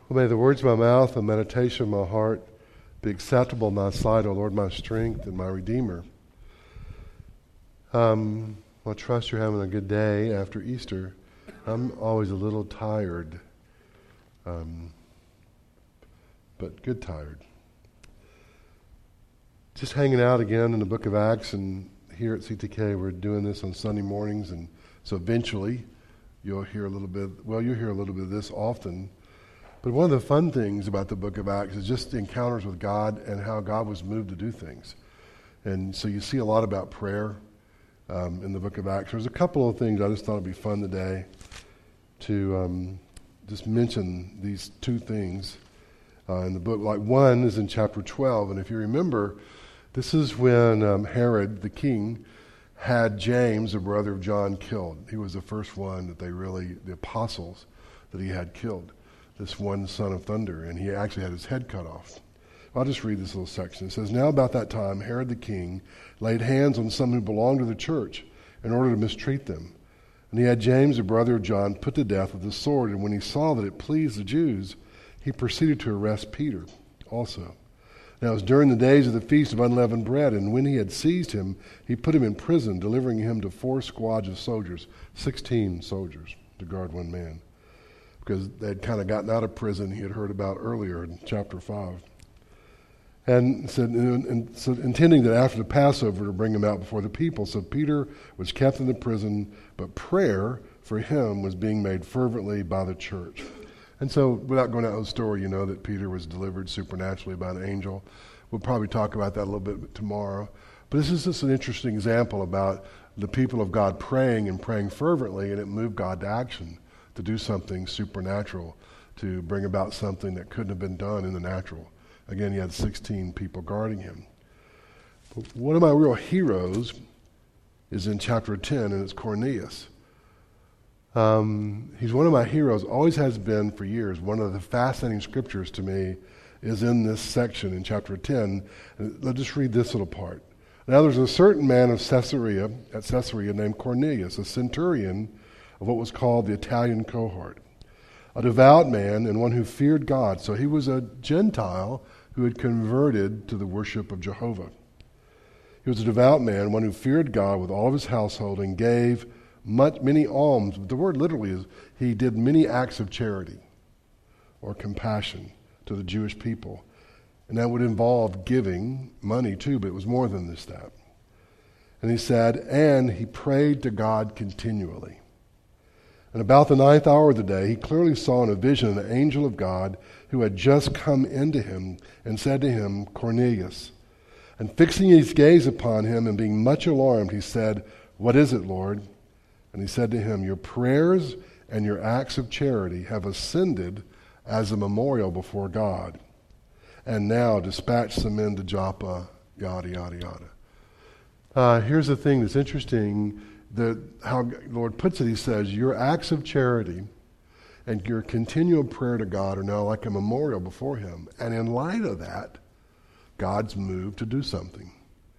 Well, may the words of my mouth and meditation of my heart be acceptable in thy sight, O Lord, my strength and my Redeemer. I trust you're having a good day after Easter. I'm always a little tired, but good tired. Just hanging out again in the book of Acts, and here at CTK we're doing this on Sunday mornings, and so eventually you'll hear a little bit of this often. But one of the fun things about the book of Acts is just the encounters with God and how God was moved to do things. And so you see a lot about prayer in the book of Acts. There's a couple of things I just thought would be fun today to just mention these two things in the book. Like one is in chapter 12, and if you remember, this is when Herod, the king, had James, the brother of John, killed. He was the first one that the apostles, that he had killed. This one son of thunder, and he actually had his head cut off. I'll just read this little section. It says, "Now about that time, Herod the king laid hands on some who belonged to the church in order to mistreat them. And he had James, the brother of John, put to death with the sword. And when he saw that it pleased the Jews, he proceeded to arrest Peter also. Now it was during the days of the Feast of Unleavened Bread, and when he had seized him, he put him in prison, delivering him to 4 squads of soldiers, 16 soldiers, to guard one man. Because they had kind of gotten out of prison he had heard about earlier in chapter 5. And said, so intending that after the Passover to bring him out before the people. So Peter was kept in the prison, but prayer for him was being made fervently by the church." And so without going out of the story, you know that Peter was delivered supernaturally by an angel. We'll probably talk about that a little bit tomorrow. But this is just an interesting example about the people of God praying and praying fervently, and it moved God to action, to do something supernatural, to bring about something that couldn't have been done in the natural. Again, he had 16 people guarding him. But one of my real heroes is in chapter 10, and it's Cornelius. He's one of my heroes, always has been for years. One of the fascinating scriptures to me is in this section in chapter 10. And let's just read this little part. "Now there's a certain man of Caesarea named Cornelius, a centurion of what was called the Italian cohort, a devout man and one who feared God." So he was a Gentile who had converted to the worship of Jehovah. He was a devout man, one who feared God with all of his household and gave many alms. The word literally is he did many acts of charity or compassion to the Jewish people. And that would involve giving money too, but it was more than this, that. And he said, and he prayed to God continually. And about the 9th hour of the day, he clearly saw in a vision an angel of God who had just come into him and said to him, "Cornelius." And fixing his gaze upon him and being much alarmed, he said, "What is it, Lord?" And he said to him, "Your prayers and your acts of charity have ascended as a memorial before God. And now dispatch some men to Joppa," yada, yada, yada. Here's the thing that's interesting. How the Lord puts it, he says, your acts of charity and your continual prayer to God are now like a memorial before him. And in light of that, God's moved to do something.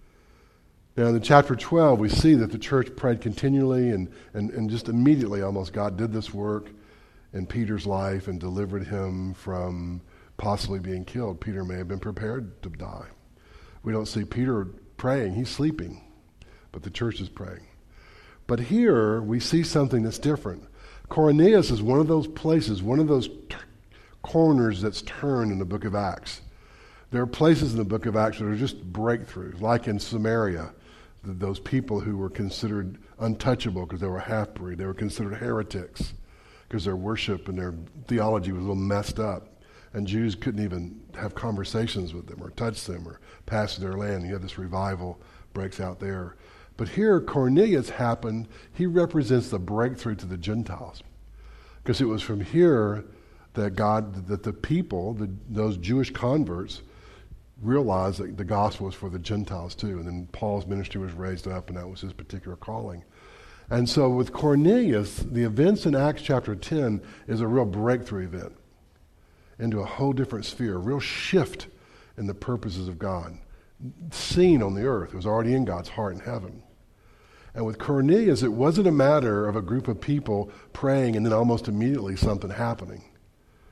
Now in chapter 12, we see that the church prayed continually and just immediately almost God did this work in Peter's life and delivered him from possibly being killed. Peter may have been prepared to die. We don't see Peter praying. He's sleeping, but the church is praying. But here we see something that's different. Cornelius is one of those places, one of those corners that's turned in the book of Acts. There are places in the book of Acts that are just breakthroughs, like in Samaria, those people who were considered untouchable because they were half-breed. They were considered heretics because their worship and their theology was a little messed up. And Jews couldn't even have conversations with them or touch them or pass through their land. You have this revival breaks out there. But here, Cornelius happened. He represents the breakthrough to the Gentiles, because it was from here that the people, those Jewish converts, realized that the gospel was for the Gentiles too. And then Paul's ministry was raised up, and that was his particular calling. And so with Cornelius, the events in Acts chapter 10 is a real breakthrough event into a whole different sphere, a real shift in the purposes of God, seen on the earth. It was already in God's heart in heaven. And with Cornelius, it wasn't a matter of a group of people praying and then almost immediately something happening.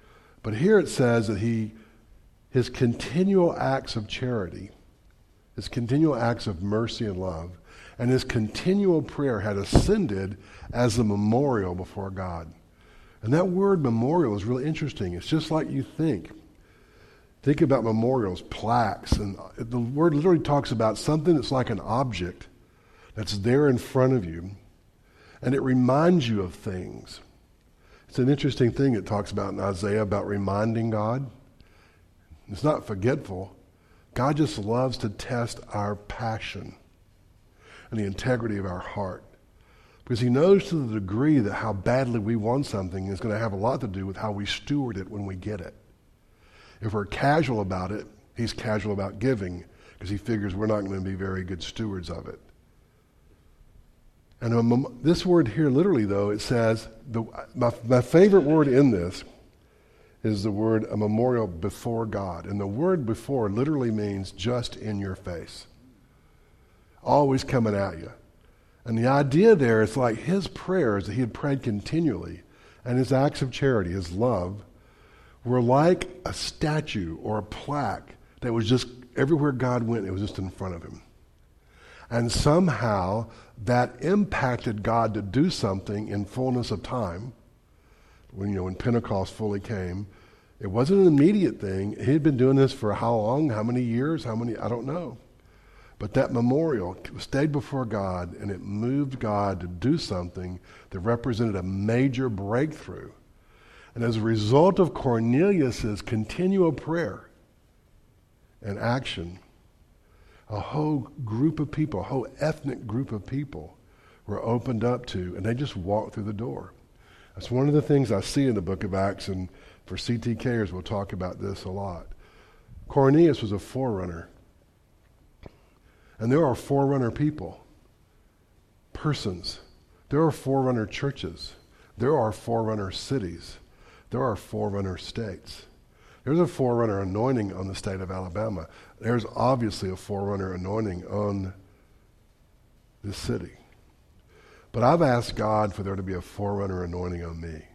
But here it says that his continual acts of charity, his continual acts of mercy and love, and his continual prayer had ascended as a memorial before God. And that word memorial is really interesting. It's just like you think. Think about memorials, plaques, and the word literally talks about something that's like an object that's there in front of you, and it reminds you of things. It's an interesting thing it talks about in Isaiah about reminding God. It's not forgetful. God just loves to test our passion and the integrity of our heart. Because he knows to the degree that how badly we want something is going to have a lot to do with how we steward it when we get it. If we're casual about it, he's casual about giving because he figures we're not going to be very good stewards of it. And this word here, literally though, it says, my favorite word in this is the word a memorial before God. And the word before literally means just in your face. Always coming at you. And the idea there is like his prayers that he had prayed continually and his acts of charity, his love, were like a statue or a plaque that was just everywhere God went, it was just in front of him. And somehow that impacted God to do something in fullness of time. When Pentecost fully came, it wasn't an immediate thing. He had been doing this for how long, how many years, I don't know. But that memorial stayed before God, and it moved God to do something that represented a major breakthrough. And as a result of Cornelius' continual prayer and action, a whole group of people, a whole ethnic group of people were opened up to, and they just walked through the door. That's one of the things I see in the book of Acts, and for CTKers we'll talk about this a lot. Cornelius was a forerunner. And there are forerunner people, persons. There are forerunner churches. There are forerunner cities. There are forerunner states. There's a forerunner anointing on the state of Alabama. There's obviously a forerunner anointing on this city. But I've asked God for there to be a forerunner anointing on me.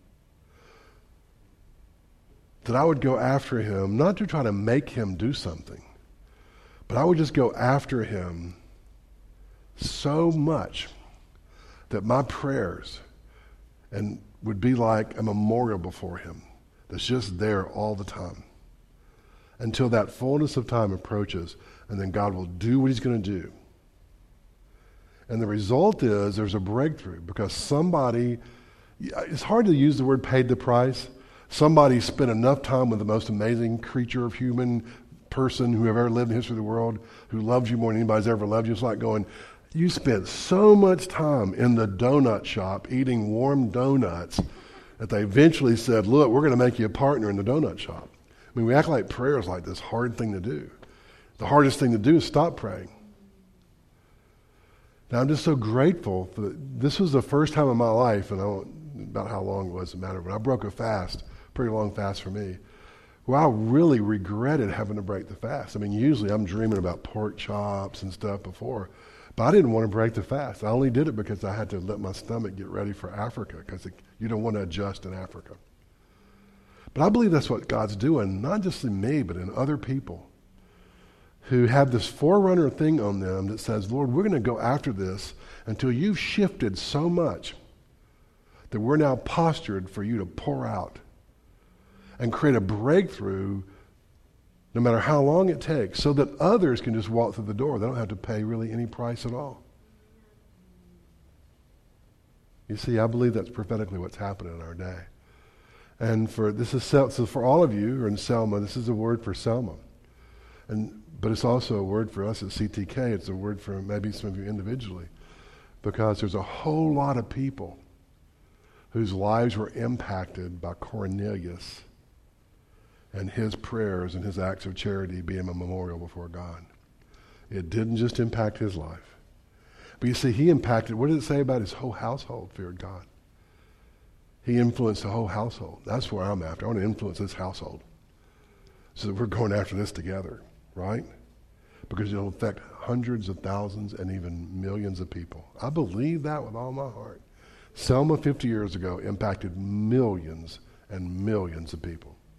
That I would go after him, not to try to make him do something, but I would just go after him so much that my prayers would be like a memorial before him that's just there all the time until that fullness of time approaches, and then God will do what he's going to do. And the result is there's a breakthrough because somebody, it's hard to use the word paid the price. Somebody spent enough time with the most amazing creature of human person who have ever lived in the history of the world, who loves you more than anybody's ever loved you. It's like going, you spent so much time in the donut shop eating warm donuts that they eventually said, look, we're going to make you a partner in the donut shop. I mean, we act like prayer is like this hard thing to do. The hardest thing to do is stop praying. Now, I'm just so grateful for this was the first time in my life, and I don't about how long it was, doesn't matter, but I broke a fast, pretty long fast for me. Well, I really regretted having to break the fast. I mean, usually I'm dreaming about pork chops and stuff before, but I didn't want to break the fast. I only did it because I had to let my stomach get ready for Africa, because you don't want to adjust in Africa. But I believe that's what God's doing, not just in me, but in other people who have this forerunner thing on them that says, Lord, we're going to go after this until you've shifted so much that we're now postured for you to pour out and create a breakthrough no matter how long it takes, so that others can just walk through the door. They don't have to pay really any price at all. You see, I believe that's prophetically what's happening in our day. And so for all of you who are in Selma, this is a word for Selma. But it's also a word for us at CTK. It's a word for maybe some of you individually, because there's a whole lot of people whose lives were impacted by Cornelius and his prayers and his acts of charity being a memorial before God. It didn't just impact his life. But you see, he impacted, what did it say about his whole household feared God? He influenced the whole household. That's where I'm after. I want to influence this household so that we're going after this together, right? Because it'll affect hundreds of thousands and even millions of people. I believe that with all my heart. Selma 50 years ago impacted millions and millions of people.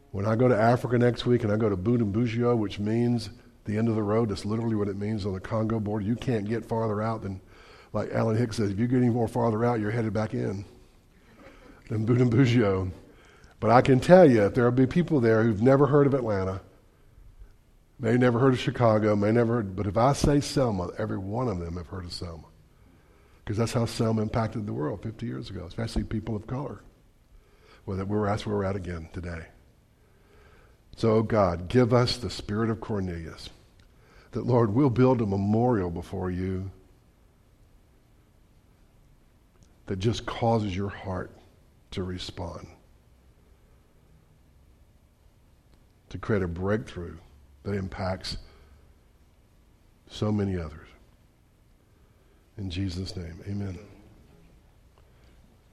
When I go to Africa next week and I go to Bujumbura, which means the end of the road, that's literally what it means on the Congo border. You can't get farther out than, like Alan Hicks says, if you get any more farther out, you're headed back in than Bujumbura. But I can tell you, if there will be people there who've never heard of Atlanta, may never heard of Chicago, may never heard, but if I say Selma, every one of them have heard of Selma. Because that's how Selma impacted the world 50 years ago, especially people of color. Well, that's where we're at again today. So, God, give us the spirit of Cornelius, that, Lord, we'll build a memorial before you that just causes your heart to respond, to create a breakthrough that impacts so many others. In Jesus' name, amen.